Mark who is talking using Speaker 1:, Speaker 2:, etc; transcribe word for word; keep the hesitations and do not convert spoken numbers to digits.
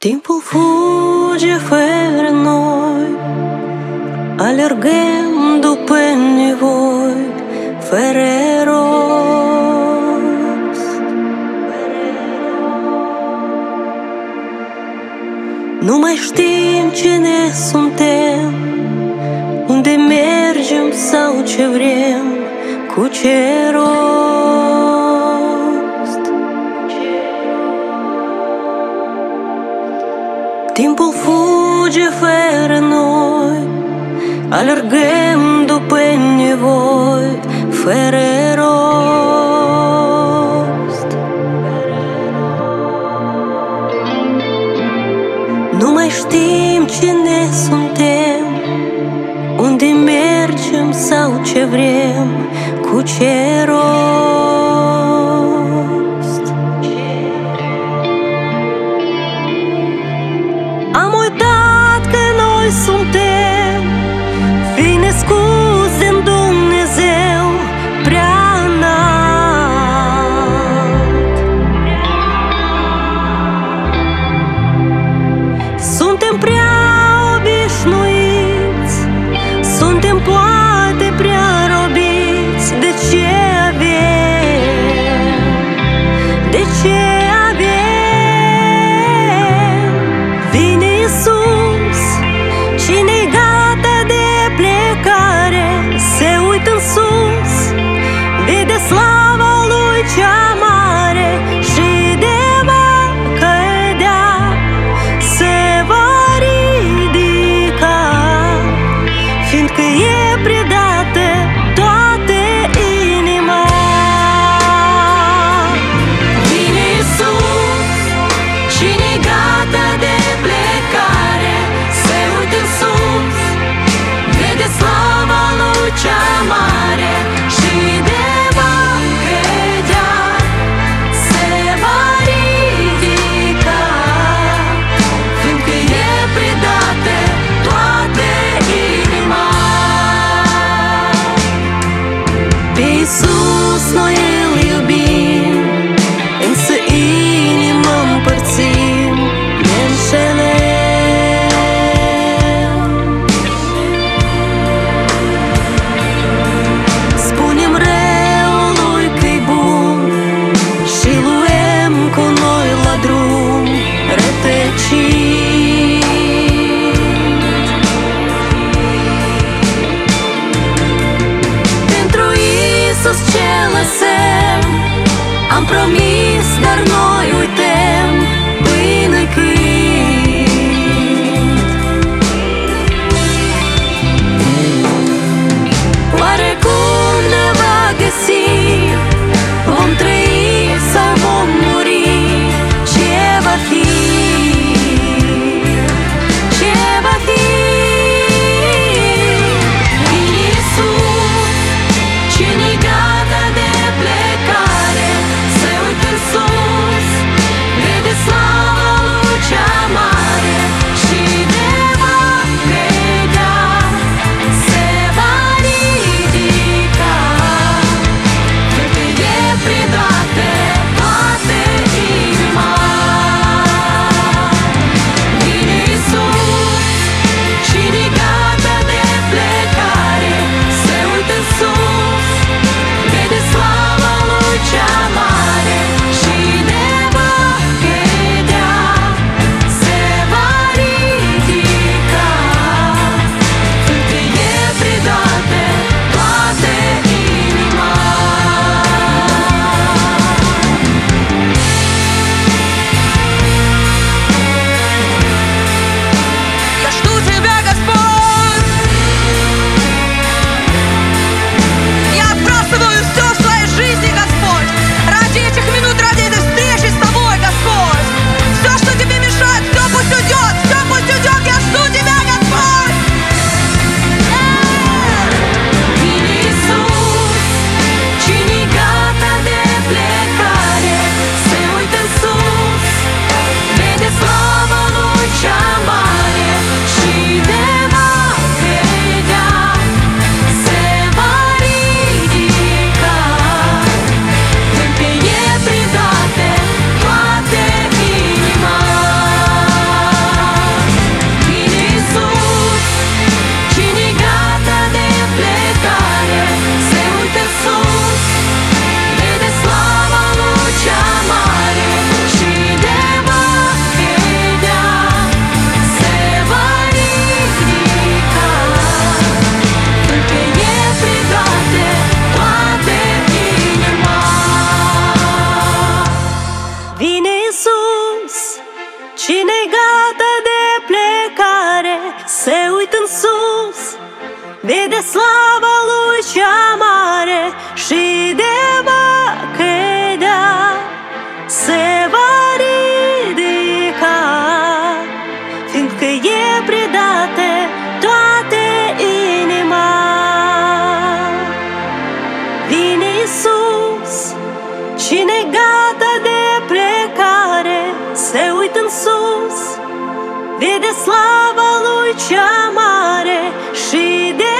Speaker 1: Timpul fuge fără noi, alergăm după nevoi, fără rost. Nu mai știm cine suntem, unde mergem sau ce vrem, cu ce rost. Timpul fuge fără noi, alergăm după nevoi, fără rost. Nu mai știm cine suntem, unde mergem sau ce vrem, cu ce rost. Am uitat că noi suntem fii născuți din Dumnezeu prea înalt. Suntem prea obișnuiți, suntem poate prea robiți de ce avem, de ce avem. Vine Iisus, cine-i gata de plecare, se uită în sus, vede slava Lui cea mare și de va cădea, se va ridica, fiindcă e predată toată inima. Vine Iisus, cine-i gata de plecare, se uită în sus, vede slava Lui cea mare și de va cădea, se va ridica, fiindcă e predată toată inima. Pe Iisus noi îl iubim, însă inima împărțim, ne înșelăm. vede slava Lui cea mare și de va credea, se va ridica, fiindcă e predate toate inima. Vine Iisus, cine gata de plecare, se uită în sus, vede slava Lui cea mare și de